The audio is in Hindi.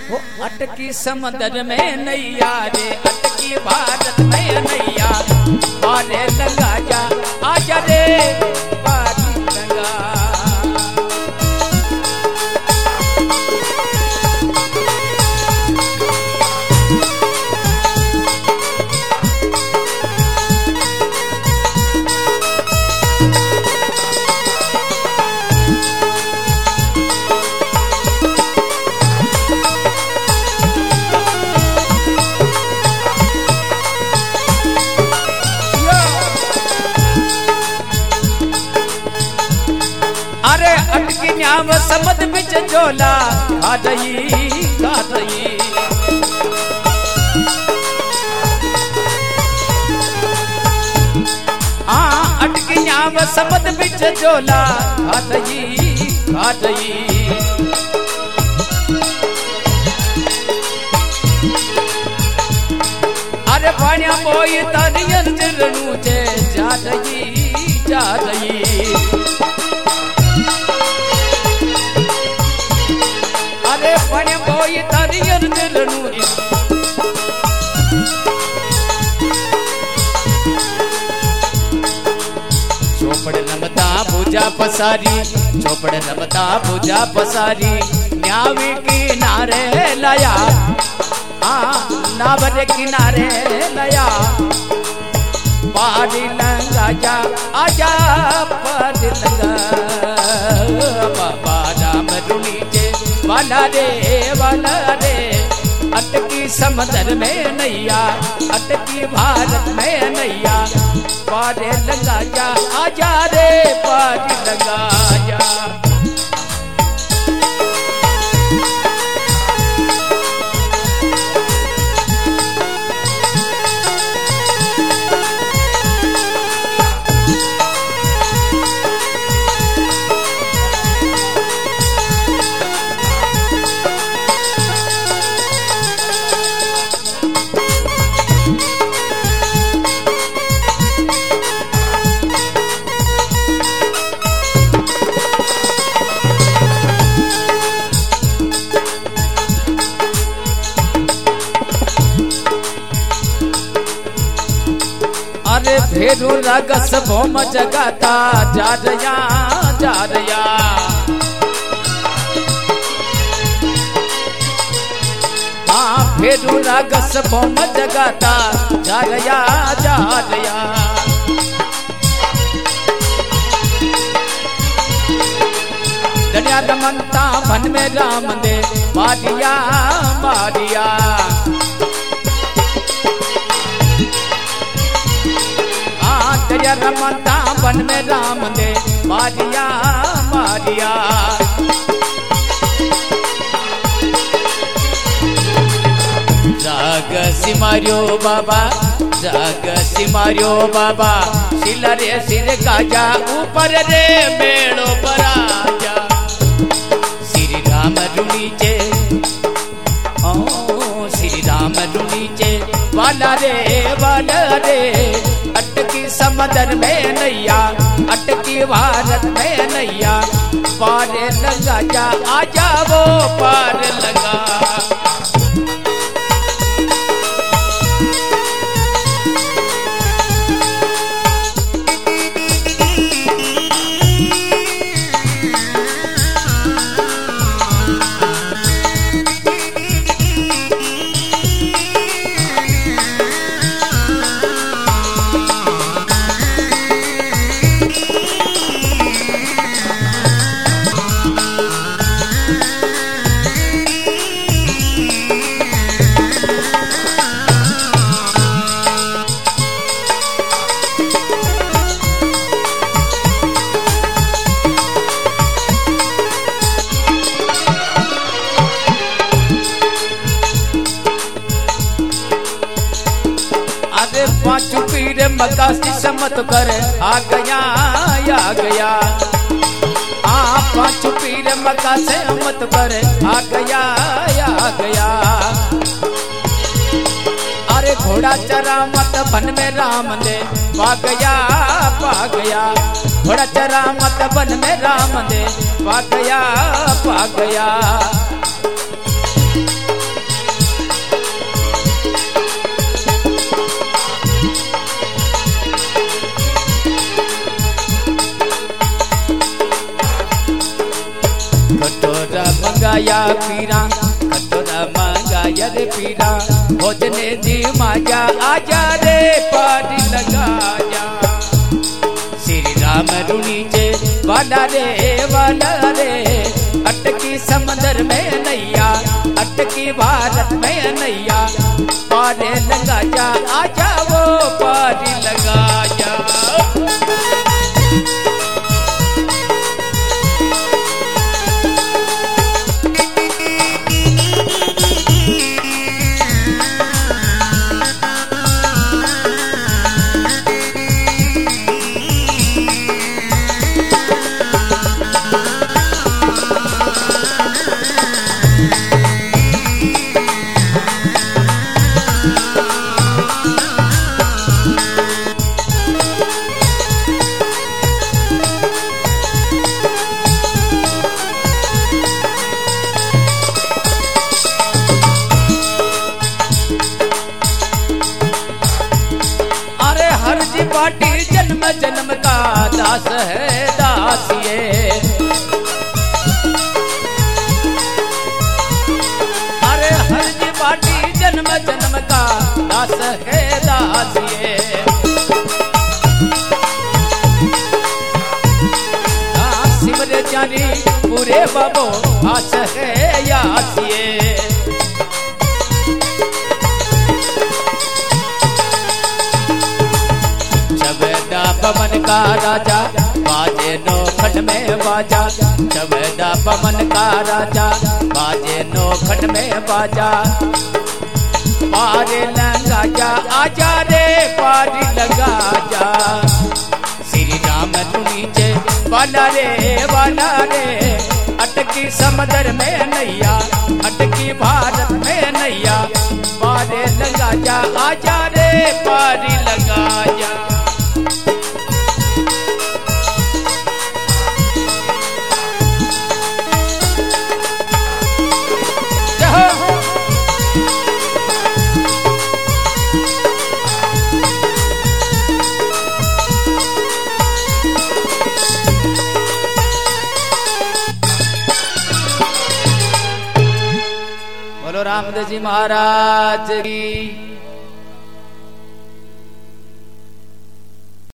वो अटकी समंदर में नैया रे, अटकी भारत में नैया, पारे लगा जा आजा रे पारी लगा। अरे अटकी न्याव समद बिच झोला खा रही अटकी न्याव समद बिच झोला खा रही। अरे पानिया बोई तारियन दिलनू जे जा रही। अरे पण बोई तारियन दिलनू चोपड़ रमता भुजा पसारी, चोपड़ रमता भुजा पसारी, न्यावी किनारे लया नावर किनारे लया, पारी लंगा जा आजा पारी लंगा। बाबा राम रुनी जे वाला रे, अटकी समंदर में नैया, अटकी भारत में नैया, पारे लगा जा आजा रे पारी लगा जा। अरे फेरू रगस भोम जगाता जा रया। हाँ फेरू रगस भोम जगाता जा रया। दनिया रमनता भन में राम दे मारिया। दरिया रमता वन में राम दे मारिया। जाग सिमारियो बाबा, जाग सिमारियो बाबा, सिला रे सिर गाजा ऊपर रे मेड़ो पर आजा। श्री राम रुनीचे श्री राम रुनीचे वाला रे, अटकी समंदर में नैया, अटकी भारत में नैया, पार लगा जा आजा वो पार लगा। पांचू पीर मक्का समत कर आ गया। पांचू पीर मक्का से मत कर आ गया। अरे घोड़ा चरा मत बन में राम दे पा गया। घोड़ा चरा मत बन में राम दे पा गया। मंगाया पीरा कटोरा मंगाया रे पीरा भोजने दी माजा आजा रे पारी लगा जा श्री राम रुनीचे वाला रे अटकी समंदर में नैया अटकी भारत में नैया पारे लगा जा आजा वो पारी लगा जा। पाटी जन्म जन्म का दास है दासिए अरे हर जी पाटी जन्म जन्म का दास है दासिए सिमरे जानी पूरे बाबो आस है यासिए पवन का राजा बाजे नौखट में बाजा चवेदा पवन का राजा बाजे नौखट में बाजा पारे लगा जा आजा रे पारी लगा जा श्री राम नीचे वाला रे अटकी समंदर में नैया अटकी भारत में नैया पारे लगा जा आजा रे पारी लगा जा। बोलो रामदेव जी महाराज की।